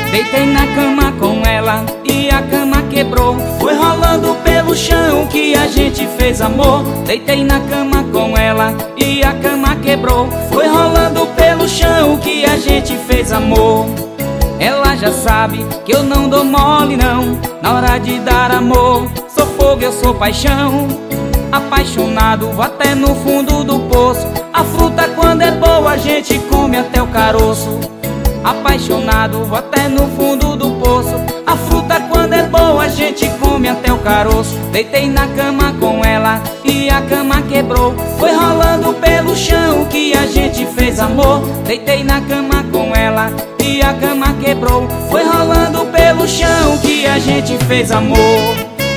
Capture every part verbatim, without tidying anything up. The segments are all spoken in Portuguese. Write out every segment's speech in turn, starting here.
Deitei na cama com ela e a cama quebrou. Foi rolando pelo chão que a gente fez amor. Deitei na cama com ela e a cama quebrou. Foi rolando pelo chão que a gente fez amor. Ela já sabe que eu não dou mole não, na hora de dar amor. Sou fogo, eu sou paixão. Apaixonado, vou até no fundo do poço. A fruta quando é boa a gente come até o caroço. Apaixonado, vou até no fundo do poço. A fruta quando é boa a gente come até o caroço. Deitei na cama com ela e a cama quebrou. Foi rolando pelo chão que a gente fez amor. Deitei na cama com ela e a cama quebrou. Foi rolando pelo chão que a gente fez amor.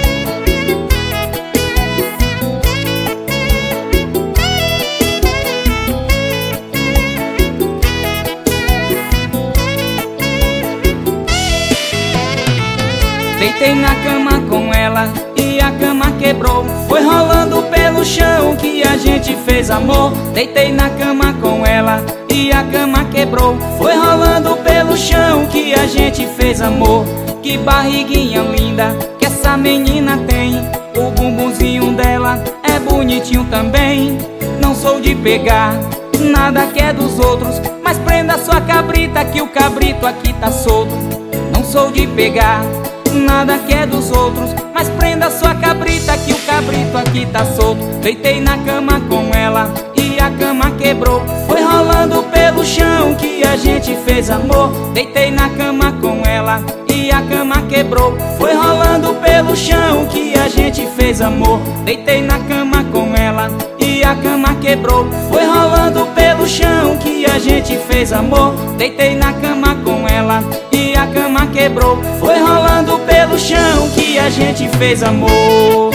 Deitei na cama com ela e a cama quebrou. Foi rolando pelo chão que a gente fez amor. Deitei na cama com ela e a cama quebrou. Foi rolando pelo chão que a gente fez amor. Que barriguinha linda que essa menina tem. O bumbumzinho dela é bonitinho também. Não sou de pegar nada que é dos outros, mas prenda sua cabrita que o cabrito aqui tá solto. Não sou de pegar nada que é dos outros, mas prenda sua cabrita que o cabrito aqui tá solto. Deitei na cama com ela e a cama quebrou. Foi rolando pelo chão que a gente fez amor. Deitei na cama com ela e a cama quebrou. Foi rolando pelo chão que a gente fez amor. Deitei na cama com ela e a cama quebrou. Foi rolando pelo chão que a gente fez amor. Deitei na cama com ela e a cama quebrou. Foi rolando pelo chão que a gente fez amor.